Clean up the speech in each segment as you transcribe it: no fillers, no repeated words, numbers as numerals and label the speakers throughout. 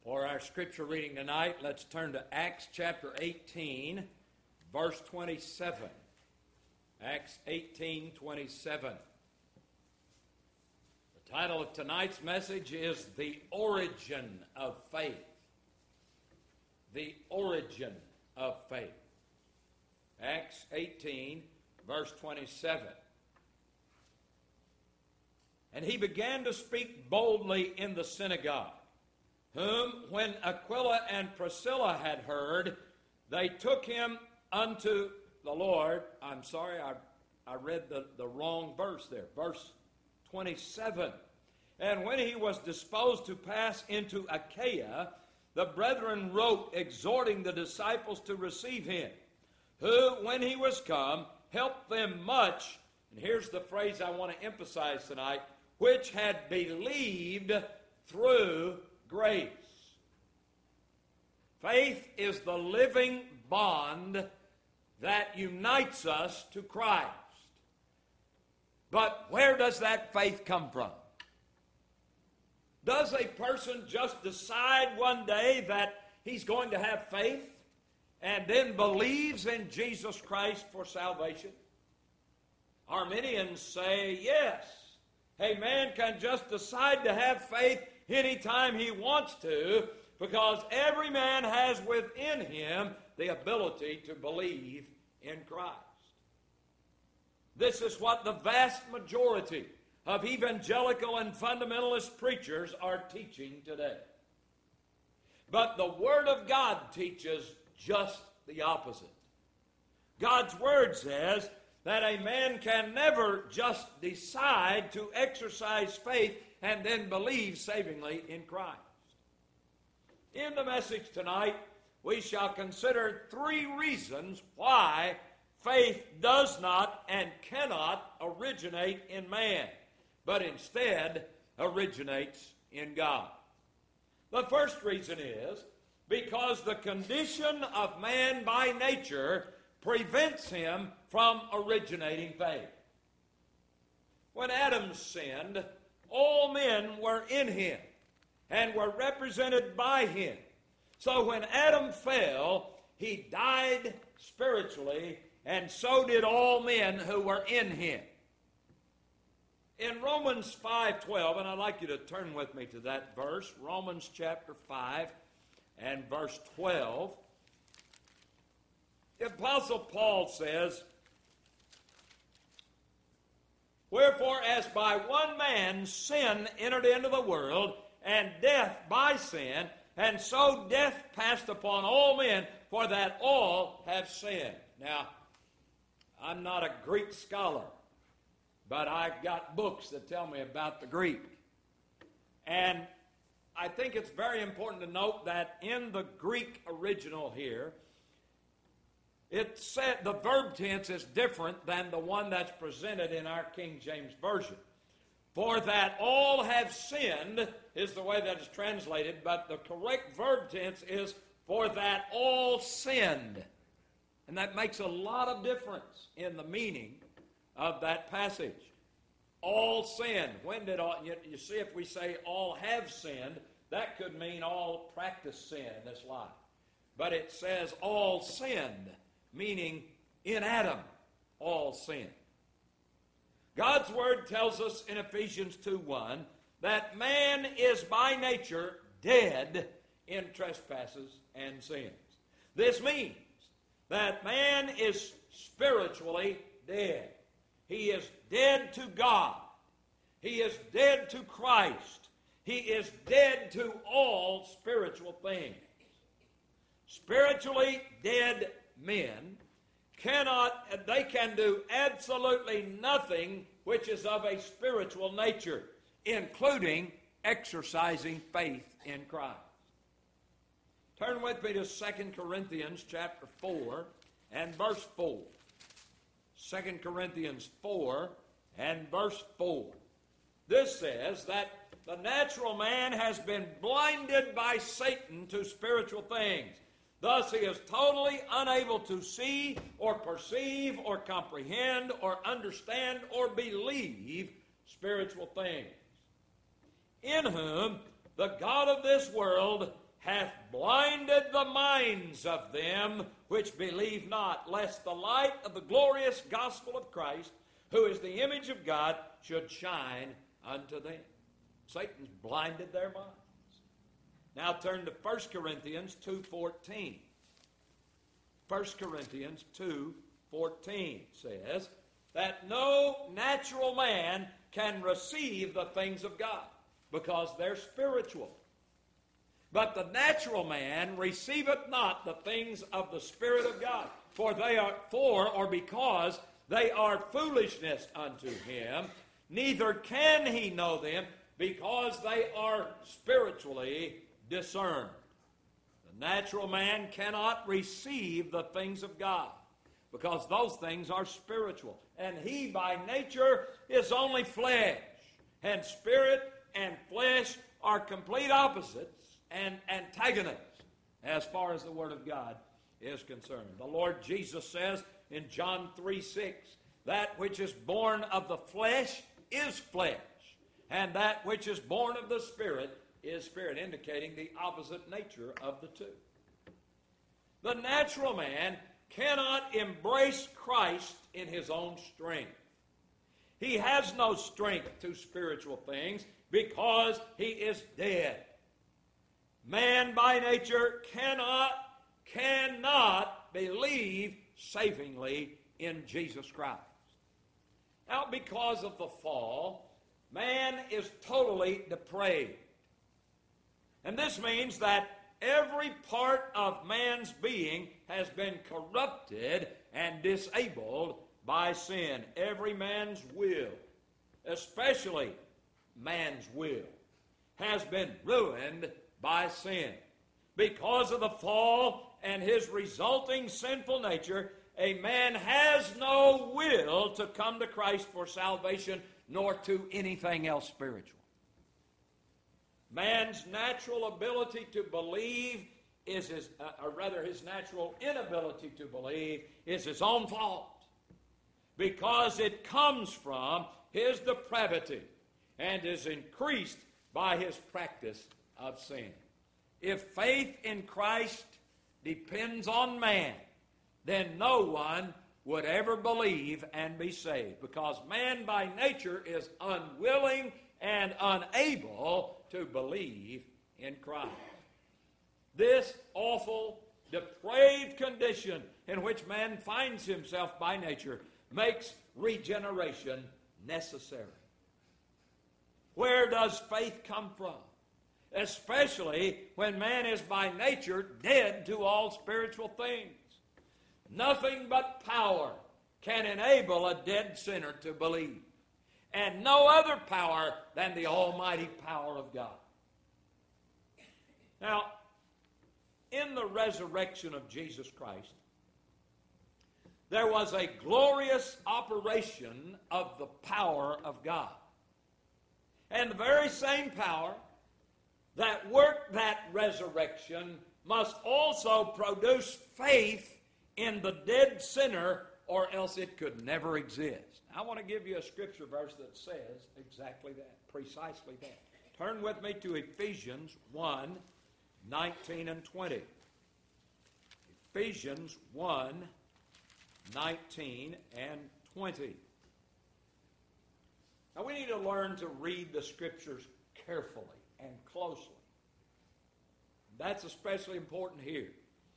Speaker 1: For our scripture reading tonight, let's turn to Acts chapter 18, verse 27. Acts 18:27. The title of tonight's message is The Origin of Faith. The origin of faith. Acts 18, verse 27. And he began to speak boldly in the synagogue, whom, when Aquila and Priscilla had heard, they took him unto the Lord. I'm sorry, I read the wrong verse there. Verse 27. And when he was disposed to pass into Achaia, the brethren wrote, exhorting the disciples to receive him, who, when he was come, helped them much. And here's the phrase I want to emphasize tonight, which had believed through grace. Faith is the living bond that unites us to Christ. But where does that faith come from? Does a person just decide one day that he's going to have faith and then believes in Jesus Christ for salvation? Arminians say yes. A man can just decide to have faith anytime he wants to, because every man has within him the ability to believe in Christ. This is what the vast majority of evangelical and fundamentalist preachers are teaching today. But the Word of God teaches just the opposite. God's Word says that a man can never just decide to exercise faith and then believe savingly in Christ. In the message tonight, we shall consider three reasons why faith does not and cannot originate in man, but instead originates in God. The first reason is because the condition of man by nature prevents him from originating faith. When Adam sinned, all men were in him and were represented by him. So when Adam fell, he died spiritually, and so did all men who were in him. In Romans 5:12, and I'd like you to turn with me to that verse, Romans chapter 5 and verse 12, the Apostle Paul says, wherefore, as by one man sin entered into the world, and death by sin, and so death passed upon all men, for that all have sinned. Now, I'm not a Greek scholar, but I've got books that tell me about the Greek. And I think it's very important to note that in the Greek original here, it said the verb tense is different than the one that's presented in our King James Version. For that all have sinned is the way that is translated, but the correct verb tense is for that all sinned. And that makes a lot of difference in the meaning of that passage. All sinned. When did all, you see, if we say all have sinned, that could mean all practice sin in this life. But it says all sinned, meaning in Adam, all sinned. God's Word tells us in Ephesians 2:1 that man is by nature dead in trespasses and sins. This means that man is spiritually dead. He is dead to God. He is dead to Christ. He is dead to all spiritual things. Spiritually dead men they can do absolutely nothing which is of a spiritual nature, including exercising faith in Christ. Turn with me to 2 Corinthians chapter 4 and verse 4. 2 Corinthians 4 and verse 4. This says that the natural man has been blinded by Satan to spiritual things. Thus he is totally unable to see or perceive or comprehend or understand or believe spiritual things. In whom the God of this world hath blinded the minds of them which believe not, lest the light of the glorious gospel of Christ, who is the image of God, should shine unto them. Satan's blinded their minds. Now turn to 1 Corinthians 2:14. 1 Corinthians 2:14 says that no natural man can receive the things of God because they're spiritual. But the natural man receiveth not the things of the Spirit of God, for they are because they are foolishness unto him, neither can he know them, because they are spiritually discerned. The natural man cannot receive the things of God, because those things are spiritual. And he by nature is only flesh. And spirit and flesh are complete opposites and antagonists as far as the Word of God is concerned. The Lord Jesus says in John 3:6, that which is born of the flesh is flesh, and that which is born of the Spirit is spirit, indicating the opposite nature of the two. The natural man cannot embrace Christ in his own strength. He has no strength to spiritual things because he is dead. Man by nature cannot believe savingly in Jesus Christ. Now, because of the fall, man is totally depraved. And this means that every part of man's being has been corrupted and disabled by sin. Every man's will, especially man's will, has been ruined by sin. Because of the fall and his resulting sinful nature, a man has no will to come to Christ for salvation, nor to anything else spiritual. Man's natural ability to believe is his natural inability to believe is his own fault, because it comes from his depravity and is increased by his practice of sin. If faith in Christ depends on man, then no one would ever believe and be saved, because man by nature is unwilling and unable to believe in Christ. This awful, depraved condition in which man finds himself by nature makes regeneration necessary. Where does faith come from? Especially when man is by nature dead to all spiritual things. Nothing but power can enable a dead sinner to believe, and no other power than the almighty power of God. Now, in the resurrection of Jesus Christ, there was a glorious operation of the power of God. And the very same power that worked that resurrection must also produce faith in the dead sinner, or else it could never exist. I want to give you a scripture verse that says exactly that, precisely that. Turn with me to Ephesians 1:19 and 20. Ephesians 1:19 and 20. Now we need to learn to read the scriptures carefully and closely. That's especially important here.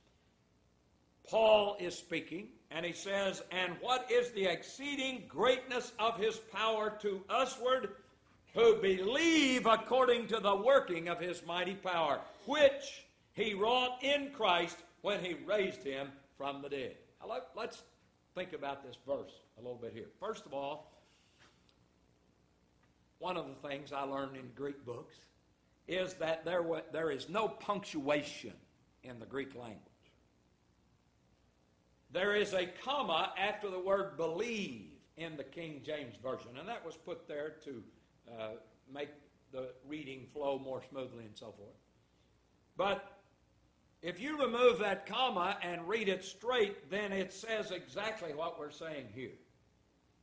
Speaker 1: Paul is speaking, and he says, "And what is the exceeding greatness of his power to usward, who believe according to the working of his mighty power, which he wrought in Christ when he raised him from the dead." Now, let's think about this verse a little bit here. First of all, one of the things I learned in Greek books is that there is no punctuation in the Greek language. There is a comma after the word believe in the King James Version, and that was put there to make the reading flow more smoothly and so forth. But if you remove that comma and read it straight, then it says exactly what we're saying here.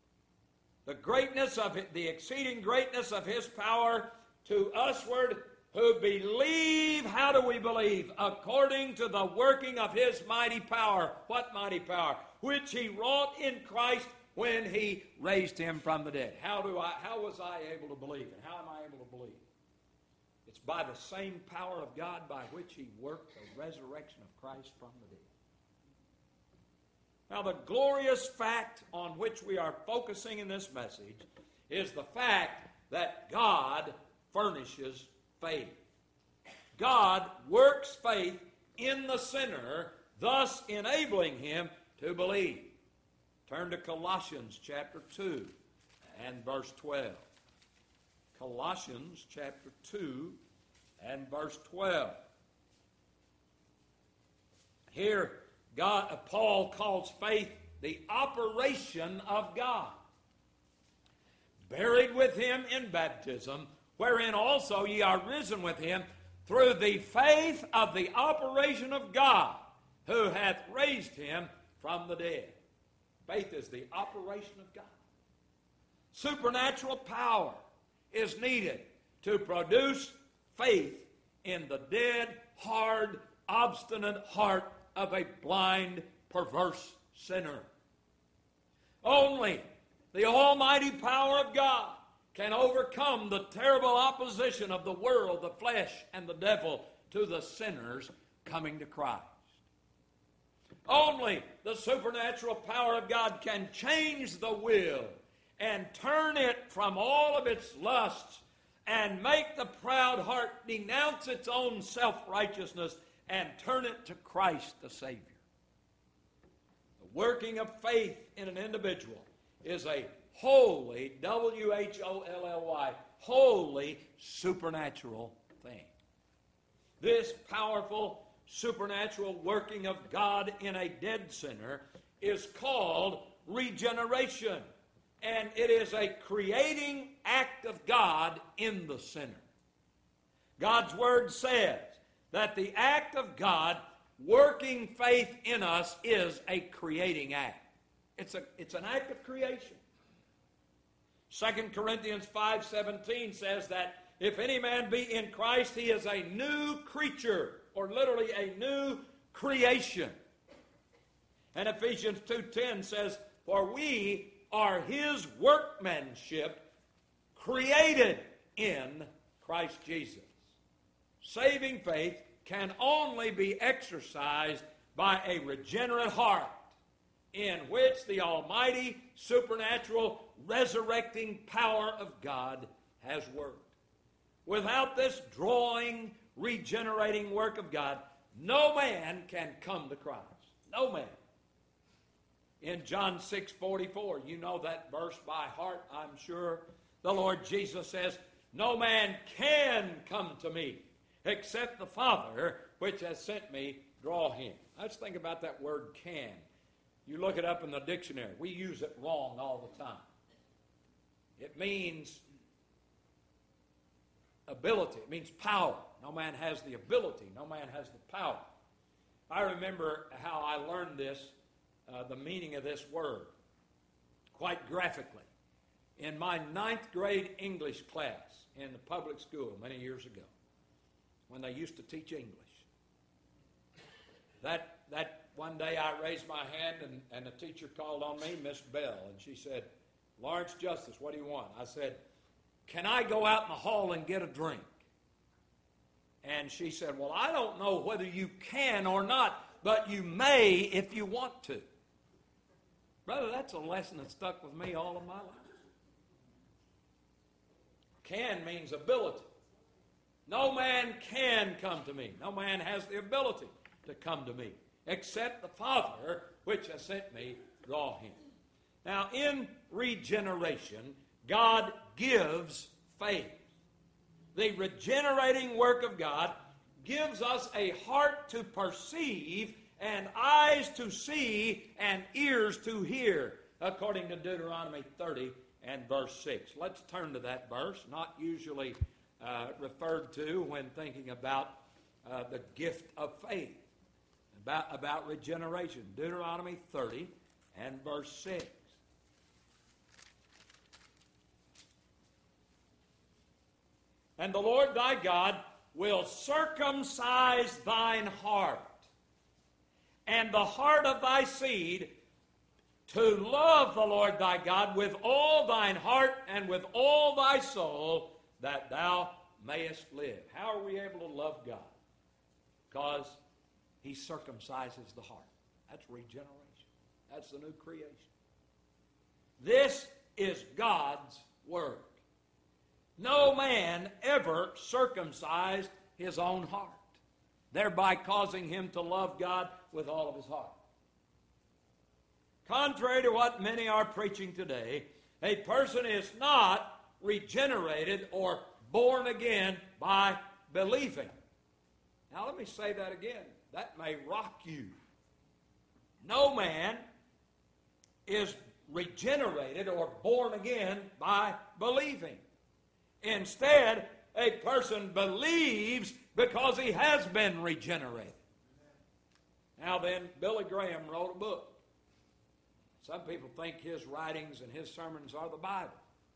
Speaker 1: The greatness of it, the exceeding greatness of his power to usward, who believe, how do we believe? According to the working of his mighty power. What mighty power? Which he wrought in Christ when he raised him from the dead. How was I able to believe? And how am I able to believe? It's by the same power of God by which he worked the resurrection of Christ from the dead. Now, the glorious fact on which we are focusing in this message is the fact that God furnishes faith. God works faith in the sinner, thus enabling him to believe. Turn to Colossians chapter 2 and verse 12. Colossians chapter 2 and verse 12. Here, Paul calls faith the operation of God. Buried with him in baptism, wherein also ye are risen with him through the faith of the operation of God, who hath raised him from the dead. Faith is the operation of God. Supernatural power is needed to produce faith in the dead, hard, obstinate heart of a blind, perverse sinner. Only the almighty power of God can overcome the terrible opposition of the world, the flesh, and the devil to the sinners coming to Christ. Only the supernatural power of God can change the will and turn it from all of its lusts and make the proud heart denounce its own self-righteousness and turn it to Christ the Savior. The working of faith in an individual is a holy, W-H-O-L-L-Y, holy supernatural thing. This powerful supernatural working of God in a dead sinner is called regeneration. And it is a creating act of God in the sinner. God's Word says that the act of God working faith in us is a creating act. It's an act of creation. 2 Corinthians 5:17 says that if any man be in Christ, he is a new creature, or literally a new creation. And Ephesians 2:10 says, for we are his workmanship, created in Christ Jesus. Saving faith can only be exercised by a regenerate heart in which the almighty, supernatural, resurrecting power of God has worked. Without this drawing, regenerating work of God, no man can come to Christ. No man. In John 6:44, you know that verse by heart, I'm sure. The Lord Jesus says, no man can come to me except the Father which has sent me draw him. Let's think about that word can. You look it up in the dictionary. We use it wrong all the time. It means ability. It means power. No man has the ability. No man has the power. I remember how I learned this, the meaning of this word, quite graphically. In my 9th grade English class in the public school many years ago, when they used to teach English. That one day I raised my hand and the teacher called on me, Miss Bell, and she said, Lawrence Justice, what do you want? I said, can I go out in the hall and get a drink? And she said, well, I don't know whether you can or not, but you may if you want to. Brother, that's a lesson that stuck with me all of my life. Can means ability. No man can come to me. No man has the ability to come to me, except the Father which has sent me draw him. Now, in regeneration, God gives faith. The regenerating work of God gives us a heart to perceive and eyes to see and ears to hear, according to Deuteronomy 30 and verse 6. Let's turn to that verse, not usually referred to when thinking about the gift of faith, about regeneration. Deuteronomy 30 and verse 6. And the Lord thy God will circumcise thine heart, and the heart of thy seed, to love the Lord thy God with all thine heart and with all thy soul, that thou mayest live. How are we able to love God? Because He circumcises the heart. That's regeneration. That's the new creation. This is God's Word. No man ever circumcised his own heart, thereby causing him to love God with all of his heart. Contrary to what many are preaching today, a person is not regenerated or born again by believing. Now let me say that again. That may rock you. No man is regenerated or born again by believing. Instead, a person believes because he has been regenerated. Now then, Billy Graham wrote a book. Some people think his writings and his sermons are the Bible.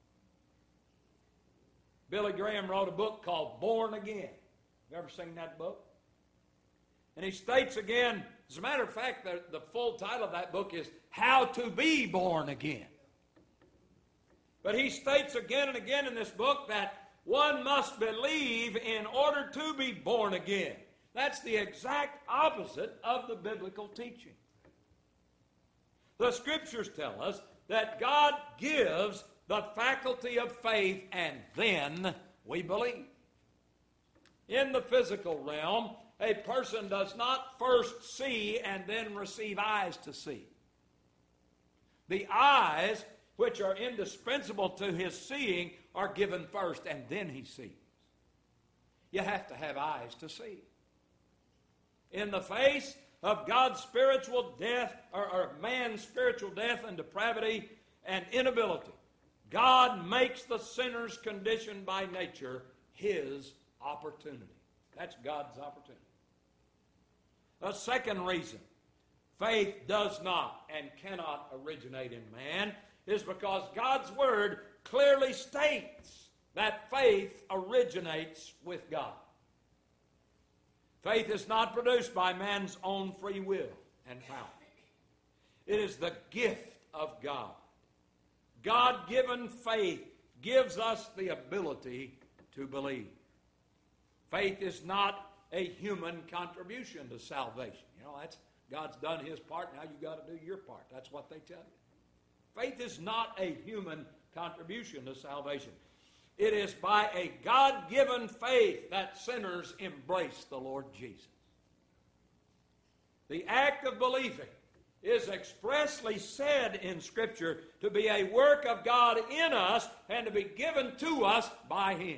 Speaker 1: Billy Graham wrote a book called Born Again. You ever seen that book? And he states again, as a matter of fact, the full title of that book is How to Be Born Again. But he states again and again in this book that one must believe in order to be born again. That's the exact opposite of the biblical teaching. The Scriptures tell us that God gives the faculty of faith, and then we believe. In the physical realm, a person does not first see and then receive eyes to see. The eyes, which are indispensable to his seeing, are given first, and then he sees. You have to have eyes to see. In the face of God's spiritual death, or man's spiritual death and depravity and inability, God makes the sinner's condition by nature his opportunity. That's God's opportunity. A second reason faith does not and cannot originate in man is because God's Word clearly states that faith originates with God. Faith is not produced by man's own free will and power. It is the gift of God. God-given faith gives us the ability to believe. Faith is not a human contribution to salvation. You know, that's God's done His part, now you've got to do your part. That's what they tell you. Faith is not a human contribution to salvation. It is by a God-given faith that sinners embrace the Lord Jesus. The act of believing is expressly said in Scripture to be a work of God in us and to be given to us by Him.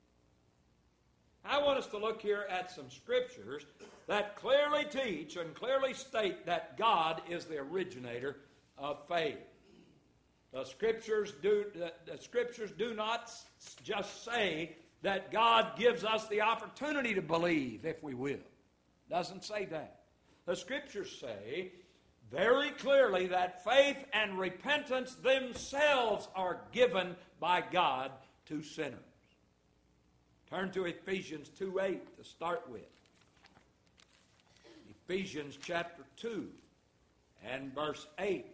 Speaker 1: I want us to look here at some Scriptures that clearly teach and clearly state that God is the originator of faith. The Scriptures do not just say that God gives us the opportunity to believe if we will. It doesn't say that. The Scriptures say very clearly that faith and repentance themselves are given by God to sinners. Turn to Ephesians 2:8 to start with. Ephesians chapter 2 and verse 8.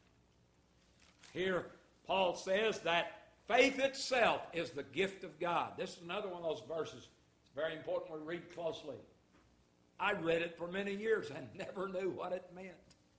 Speaker 1: Here, Paul says that faith itself is the gift of God. This is another one of those verses. It's very important we read closely. I read it for many years and never knew what it meant.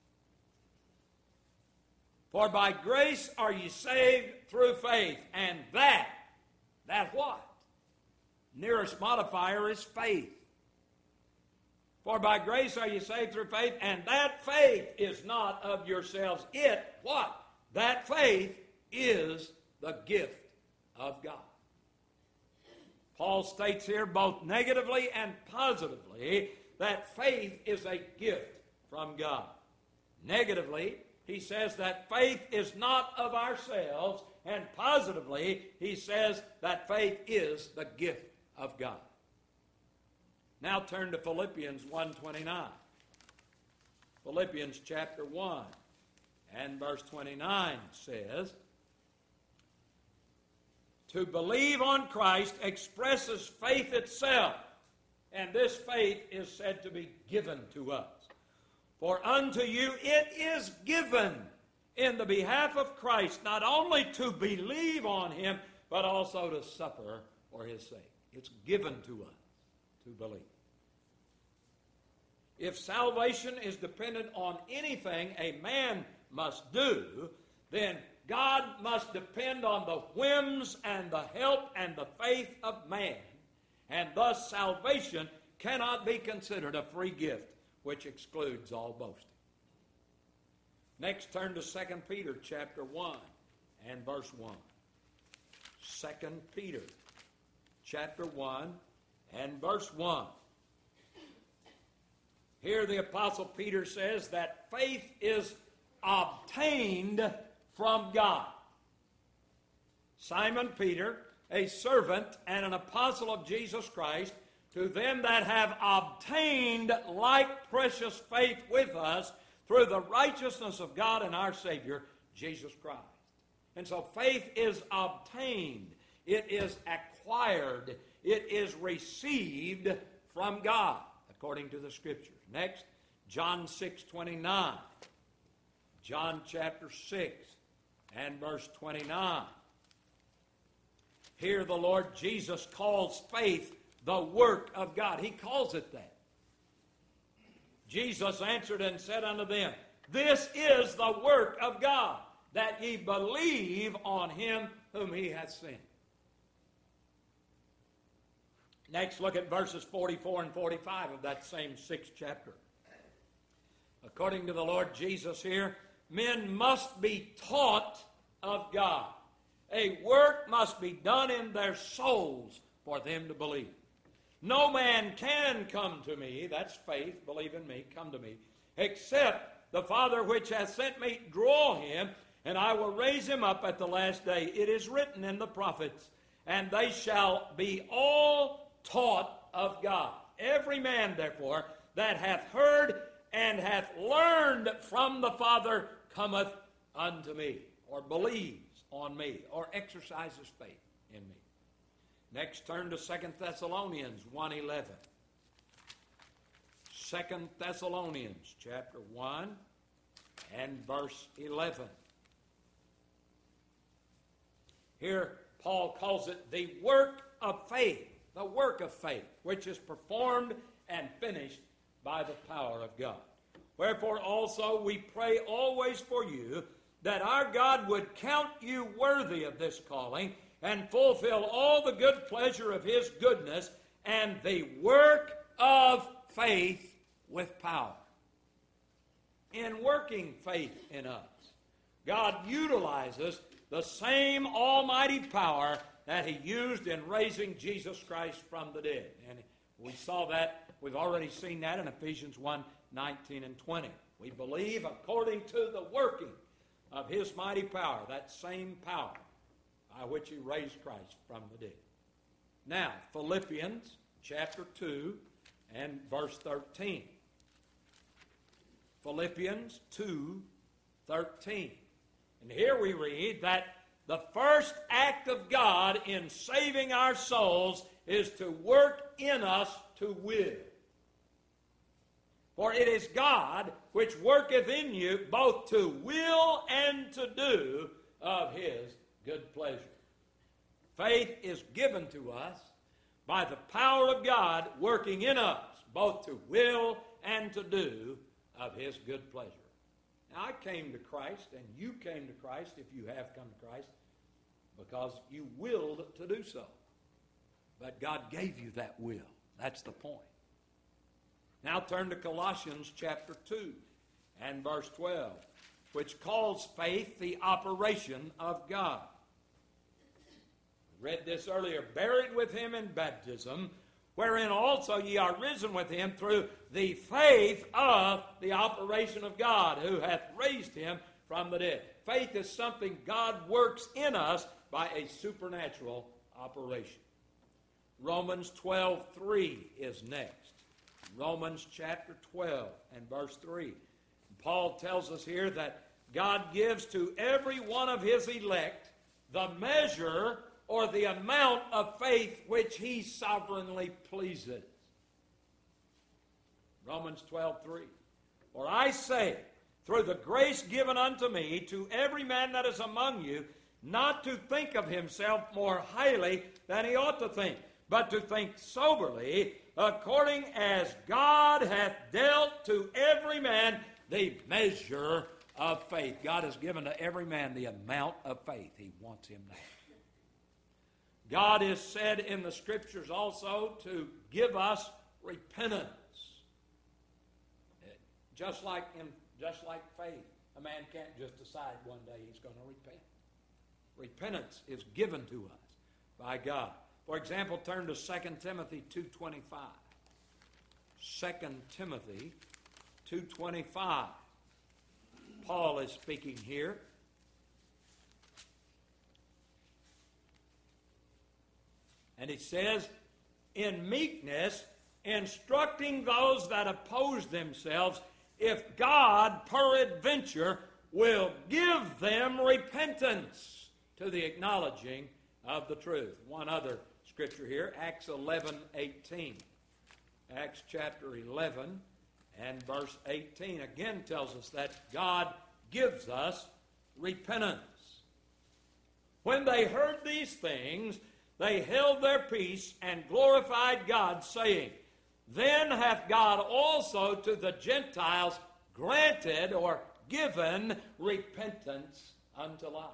Speaker 1: For by grace are ye saved through faith, and that what? Nearest modifier is faith. For by grace are ye saved through faith, and that faith is not of yourselves. It, what? That faith is the gift of God. Paul states here both negatively and positively that faith is a gift from God. Negatively, he says that faith is not of ourselves, and positively, he says that faith is the gift of God. Now turn to Philippians 1:29. Philippians chapter 1 and verse 29 says, to believe on Christ expresses faith itself. And this faith is said to be given to us. For unto you it is given in the behalf of Christ, not only to believe on him, but also to suffer for his sake. It's given to us to believe. If salvation is dependent on anything a man must do, then God must depend on the whims and the help and the faith of man. And thus salvation cannot be considered a free gift, which excludes all boasting. Next, turn to 2 Peter chapter 1 and verse 1. 2 Peter chapter 1 and verse 1. Here the Apostle Peter says that faith is obtained from God. Simon Peter, a servant and an apostle of Jesus Christ, to them that have obtained like precious faith with us through the righteousness of God and our Savior, Jesus Christ. And so faith is obtained. It is acquired. It is received from God, according to the Scriptures. Next, John 6:29. John chapter 6 and verse 29. Here the Lord Jesus calls faith the work of God. He calls it that. Jesus answered and said unto them, This is the work of God, that ye believe on him whom he hath sent. Next, look at verses 44 and 45 of that same 6th chapter. According to the Lord Jesus here, men must be taught of God. A work must be done in their souls for them to believe. No man can come to me, that's faith, believe in me, come to me, except the Father which hath sent me draw him, and I will raise him up at the last day. It is written in the prophets, and they shall be all taught of God. Every man, therefore, that hath heard and hath learned from the Father cometh unto me, or believes on me, or exercises faith in me. Next, turn to 2 Thessalonians 1:11. 2 Thessalonians chapter 1 and verse 11. Here, Paul calls it the work of faith, which is performed and finished by the power of God. Wherefore also we pray always for you, that our God would count you worthy of this calling, and fulfill all the good pleasure of his goodness, and the work of faith with power. In working faith in us, God utilizes the same almighty power that he used in raising Jesus Christ from the dead. And we saw that, we've already seen that in Ephesians 1:19 and 20. We believe according to the working of his mighty power, that same power by which he raised Christ from the dead. Now, Philippians chapter 2 and verse 13. Philippians 2:13. And here we read that the first act of God in saving our souls is to work in us to will. For it is God which worketh in you both to will and to do of his good pleasure. Faith is given to us by the power of God working in us, both to will and to do of his good pleasure. Now, I came to Christ, and you came to Christ, if you have come to Christ, because you willed to do so. But God gave you that will. That's the point. Now turn to Colossians chapter 2 and verse 12, which calls faith the operation of God. We read this earlier. Buried with him in baptism, wherein also ye are risen with him through the faith of the operation of God, who hath raised him from the dead. Faith is something God works in us by a supernatural operation. Romans 12:3 is next. Romans chapter 12 and verse 3. Paul tells us here that God gives to every one of his elect the measure or the amount of faith which he sovereignly pleases. Romans 12:3. For I say, through the grace given unto me, to every man that is among you, not to think of himself more highly than he ought to think, but to think soberly, according as God hath dealt to every man the measure of faith. God has given to every man the amount of faith He wants him to have. God is said in the Scriptures also to give us repentance. Just like faith, a man can't just decide one day he's going to repent. Repentance is given to us by God. For example, turn to 2 Timothy 2:25. 2 Timothy 2:25. Paul is speaking here. And he says, in meekness, instructing those that oppose themselves, if God peradventure will give them repentance to the acknowledging of the truth. One other scripture here, Acts 11:18. Acts chapter 11 and verse 18 again tells us that God gives us repentance. When they heard these things, they held their peace and glorified God, saying, then hath God also to the Gentiles granted or given repentance unto life.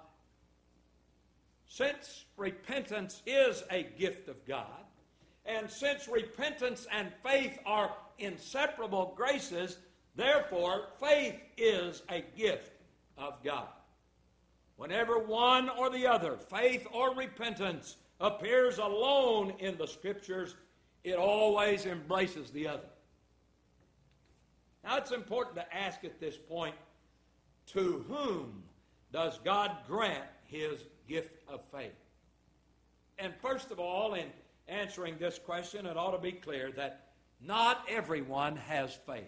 Speaker 1: Since repentance is a gift of God, and since repentance and faith are inseparable graces, therefore faith is a gift of God. Whenever one or the other, faith or repentance, appears alone in the Scriptures, it always embraces the other. Now it's important to ask at this point, to whom does God grant His gift of faith? And first of all, in answering this question, it ought to be clear that not everyone has faith.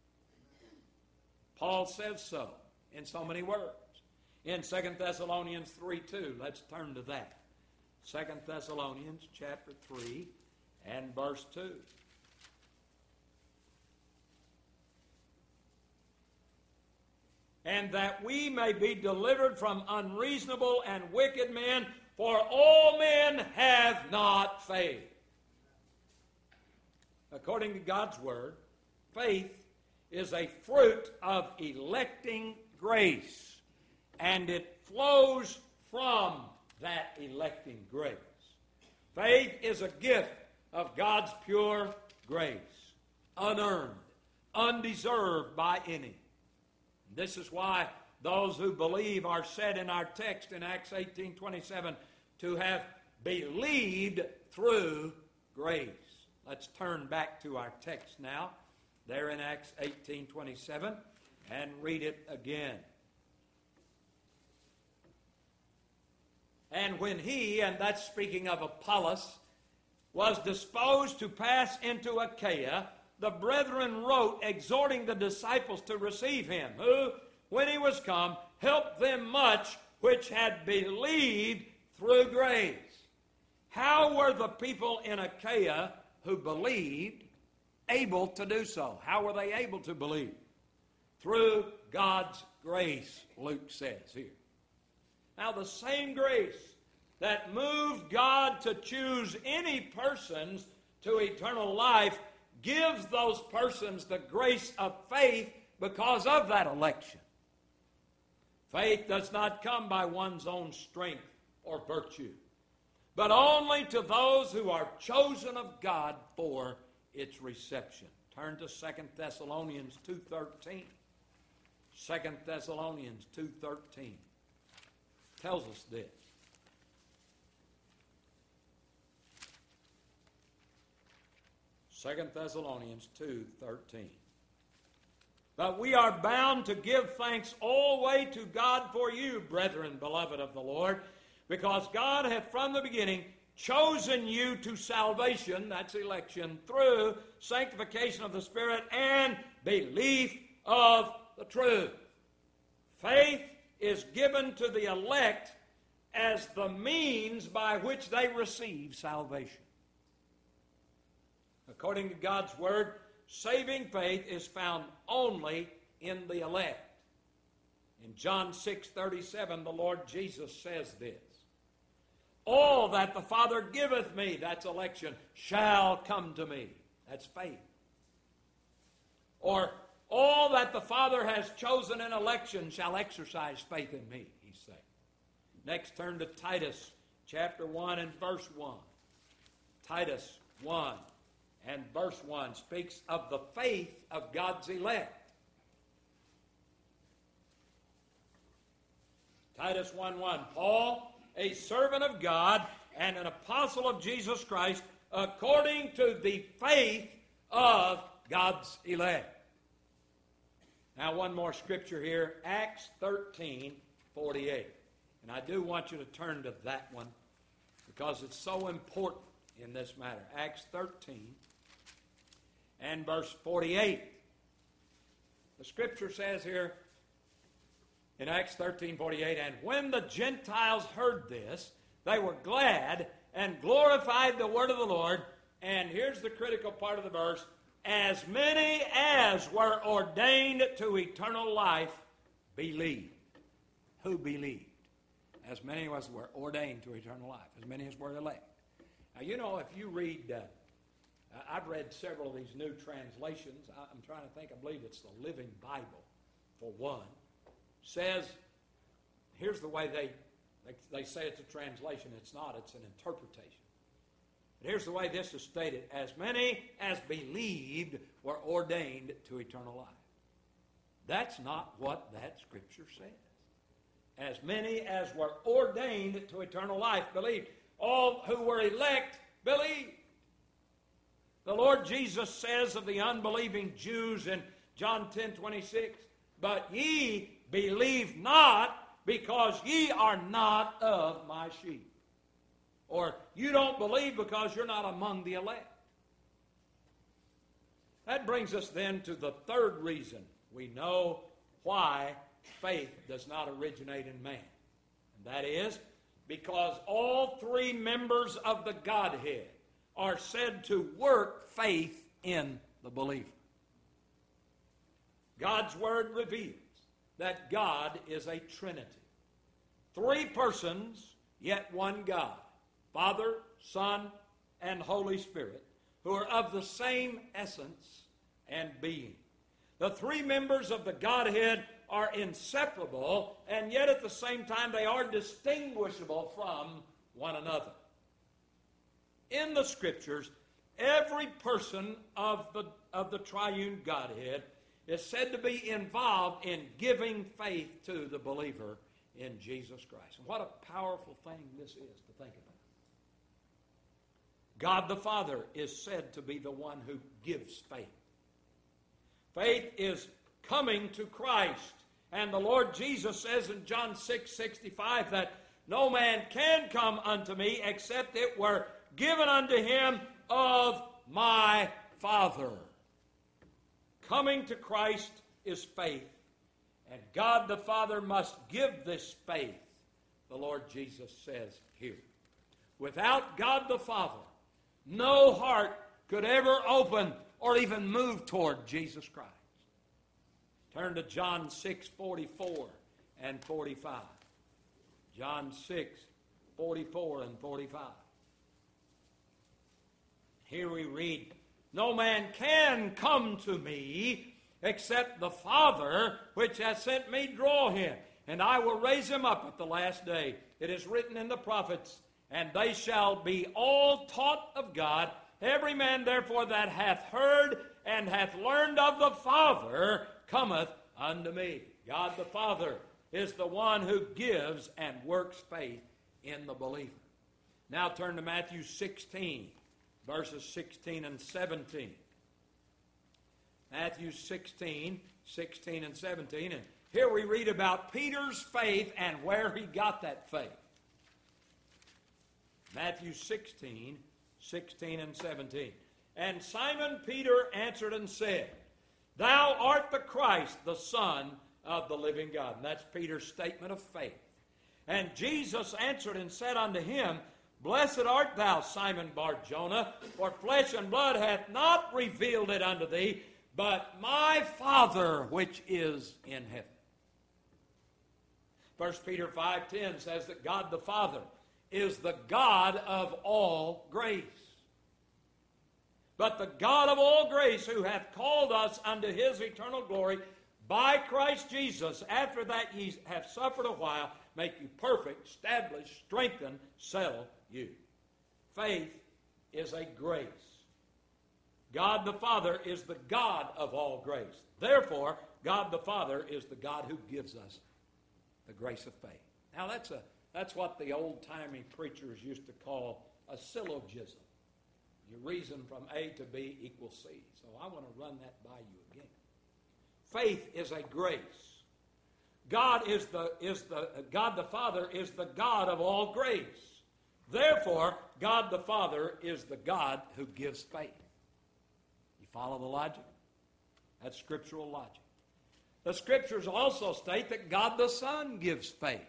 Speaker 1: Paul says so in so many words. In 2 Thessalonians 3:2, let's turn to that. 2 Thessalonians chapter 3 and verse 2. And that we may be delivered from unreasonable and wicked men, for all men have not faith. According to God's Word, faith is a fruit of electing grace, and it flows from that electing grace. Faith is a gift of God's pure grace, unearned, undeserved by any. This is why those who believe are said in our text in Acts 18:27 to have believed through grace. Let's turn back to our text now, there in Acts 18:27, and read it again. And when he, and that's speaking of Apollos, was disposed to pass into Achaia, the brethren wrote, exhorting the disciples to receive him, who, when he was come, helped them much which had believed through grace. How were the people in Achaia who believed able to do so? How were they able to believe? Through God's grace, Luke says here. Now, the same grace that moved God to choose any persons to eternal life gives those persons the grace of faith because of that election. Faith does not come by one's own strength or virtue, but only to those who are chosen of God for its reception. Turn to 2 Thessalonians 2:13. 2 Thessalonians 2:13 tells us this. Second Thessalonians 2:13. But we are bound to give thanks always to God for you, brethren, beloved of the Lord, because God hath from the beginning chosen you to salvation, that's election, through sanctification of the Spirit and belief of the truth. Faith is given to the elect as the means by which they receive salvation. According to God's Word, saving faith is found only in the elect. In John 6:37, the Lord Jesus says this, all that the Father giveth me, that's election, shall come to me. That's faith. Or, all that the Father has chosen in election shall exercise faith in me, he's saying. Next, turn to Titus chapter 1 and verse 1. Titus 1 and verse 1 speaks of the faith of God's elect. Titus 1:1, Paul, a servant of God and an apostle of Jesus Christ, according to the faith of God's elect. Now, one more scripture here, Acts 13:48. And I do want you to turn to that one because it's so important in this matter. Acts 13 and verse 48. The scripture says here in Acts 13:48, and when the Gentiles heard this, they were glad and glorified the word of the Lord. And here's the critical part of the verse, as many as were ordained to eternal life believed. Who believed? As many as were ordained to eternal life. As many as were elect. Now, you know, if you read, I've read several of these new translations. I'm trying to think, I believe it's the Living Bible, for one. Says, here's the way they say it's a translation. It's not, it's an interpretation. But here's the way this is stated. As many as believed were ordained to eternal life. That's not what that scripture says. As many as were ordained to eternal life believed. All who were elect believed. The Lord Jesus says of the unbelieving Jews in John 10:26, but ye believe not, because ye are not of my sheep. Or you don't believe because you're not among the elect. That brings us then to the third reason we know why faith does not originate in man. And that is because all three members of the Godhead are said to work faith in the believer. God's Word reveals that God is a Trinity. Three persons, yet one God. Father, Son, and Holy Spirit, who are of the same essence and being. The three members of the Godhead are inseparable, and yet at the same time they are distinguishable from one another. In the Scriptures, every person of the triune Godhead is said to be involved in giving faith to the believer in Jesus Christ. And what a powerful thing this is to think about. God the Father is said to be the one who gives faith. Faith is coming to Christ. And the Lord Jesus says in John 6:65 that no man can come unto me except it were given unto him of my Father. Coming to Christ is faith. And God the Father must give this faith, the Lord Jesus says here. Without God the Father, no heart could ever open or even move toward Jesus Christ. Turn to John 6:44 and 45. John 6:44 and 45. Here we read, no man can come to me except the Father which hath sent me draw him, and I will raise him up at the last day. It is written in the prophets, and they shall be all taught of God. Every man therefore that hath heard and hath learned of the Father cometh unto me. God the Father is the one who gives and works faith in the believer. Now turn to Matthew 16, verses 16 and 17. Matthew 16, 16 and 17. And here we read about Peter's faith and where he got that faith. Matthew 16, 16 and 17. And Simon Peter answered and said, Thou art the Christ, the Son of the living God. And that's Peter's statement of faith. And Jesus answered and said unto him, Blessed art thou, Simon Bar-Jonah, for flesh and blood hath not revealed it unto thee, but my Father which is in heaven. 1 Peter 5:10 says that God the Father is the God of all grace. But the God of all grace, who hath called us unto his eternal glory by Christ Jesus, after that ye have suffered a while, make you perfect, establish, strengthen, settle you. Faith is a grace. God the Father is the God of all grace. Therefore, God the Father is the God who gives us the grace of faith. Now that's what the old-timey preachers used to call a syllogism. You reason from A to B equals C. So I want to run that by you again. Faith is a grace. God the Father is the God of all grace. Therefore, God the Father is the God who gives faith. You follow the logic? That's scriptural logic. The scriptures also state that God the Son gives faith.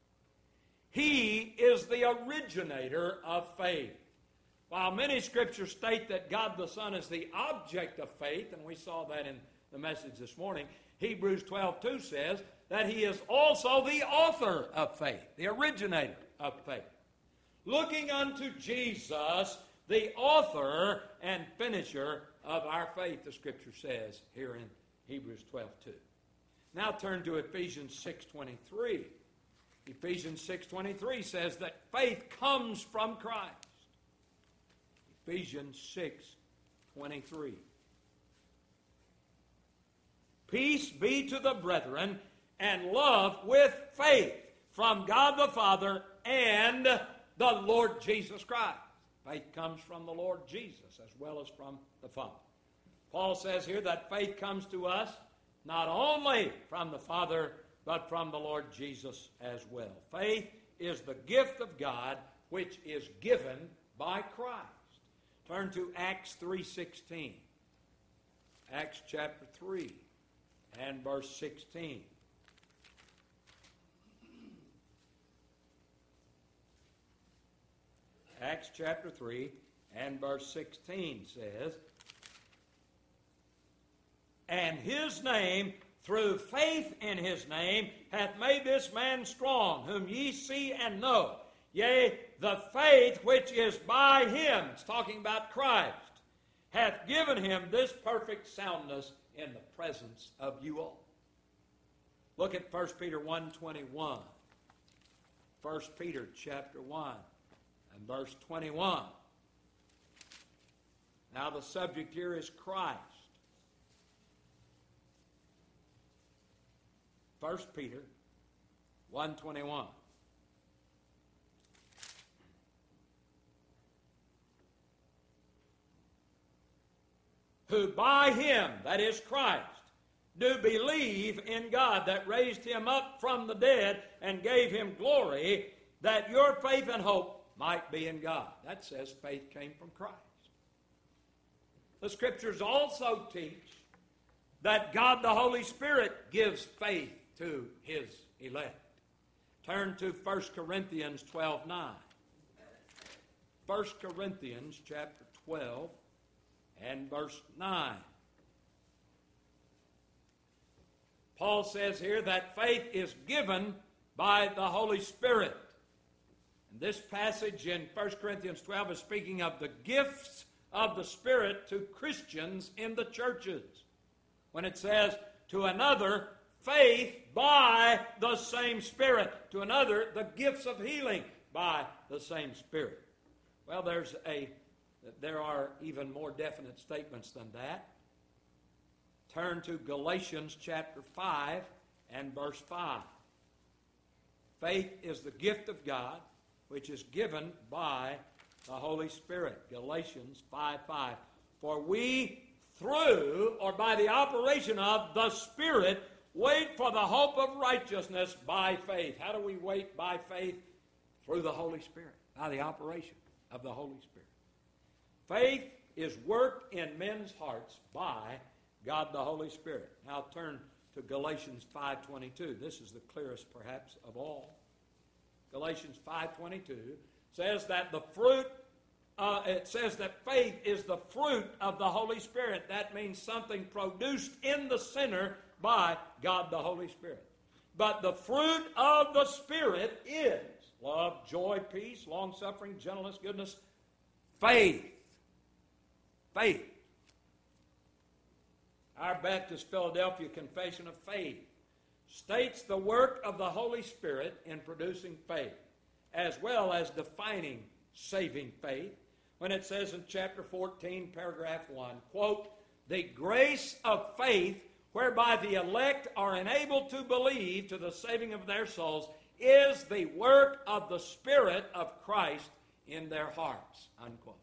Speaker 1: He is the originator of faith. While many scriptures state that God the Son is the object of faith, and we saw that in the message this morning, Hebrews 12:2 says that he is also the author of faith, the originator of faith. Looking unto Jesus, the author and finisher of our faith, the scripture says here in Hebrews 12:2. Now turn to Ephesians 6:23. Ephesians 6:23 says that faith comes from Christ. Ephesians 6:23. Peace be to the brethren, and love with faith from God the Father and the Lord Jesus Christ. Faith comes from the Lord Jesus as well as from the Father. Paul says here that faith comes to us not only from the Father, but from the Lord Jesus as well. Faith is the gift of God which is given by Christ. Turn to Acts 3:16. Acts chapter 3 and verse 16. Acts chapter 3 and verse 16 says, and his name, through faith in his name, hath made this man strong, whom ye see and know. Yea, the faith which is by him, it's talking about Christ, hath given him this perfect soundness in the presence of you all. Look at 1 Peter 1:21. 1 Peter chapter 1 and verse 21. Now the subject here is Christ. 1 Peter 1:21. Who by him, that is Christ, do believe in God that raised him up from the dead and gave him glory, that your faith and hope might be in God. That says faith came from Christ. The scriptures also teach that God the Holy Spirit gives faith to his elect. Turn to 1 Corinthians 12:9. 1 Corinthians chapter 12 and verse 9. Paul says here that faith is given by the Holy Spirit. And this passage in 1 Corinthians 12 is speaking of the gifts of the Spirit to Christians in the churches. When it says, to another, faith by the same Spirit. To another, the gifts of healing by the same Spirit. Well, there are even more definite statements than that. Turn to Galatians chapter 5 and verse 5. Faith is the gift of God, which is given by the Holy Spirit. Galatians 5:5. For we through, or by the operation of, the Spirit, wait for the hope of righteousness by faith. How do we wait by faith? Through the Holy Spirit, by the operation of the Holy Spirit. Faith is worked in men's hearts by God the Holy Spirit. Now turn to Galatians 5:22. This is the clearest perhaps of all. Galatians 5:22 says that the fruit, it says that faith is the fruit of the Holy Spirit. That means something produced in the sinner by God the Holy Spirit. But the fruit of the Spirit is love, joy, peace, long-suffering, gentleness, goodness, faith. Faith. Our Baptist Philadelphia Confession of Faith states the work of the Holy Spirit in producing faith, as well as defining saving faith, when it says in chapter 14, paragraph 1, quote, "The grace of faith whereby the elect are enabled to believe to the saving of their souls is the work of the Spirit of Christ in their hearts," unquote.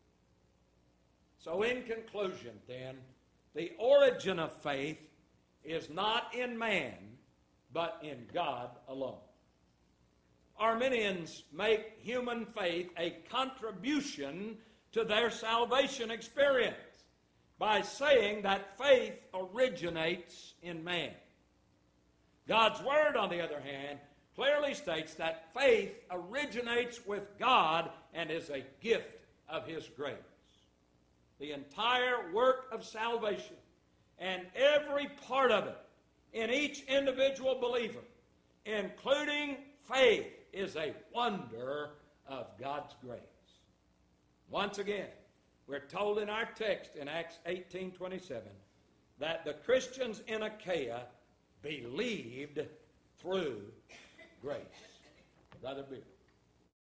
Speaker 1: So in conclusion, then, the origin of faith is not in man, but in God alone. Arminians make human faith a contribution to their salvation experience by saying that faith originates in man. God's Word, on the other hand, clearly states that faith originates with God and is a gift of His grace. The entire work of salvation and every part of it in each individual believer, including faith, is a wonder of God's grace. Once again, we're told in our text in Acts 18:27 that the Christians in Achaia believed through grace. Brother Bill.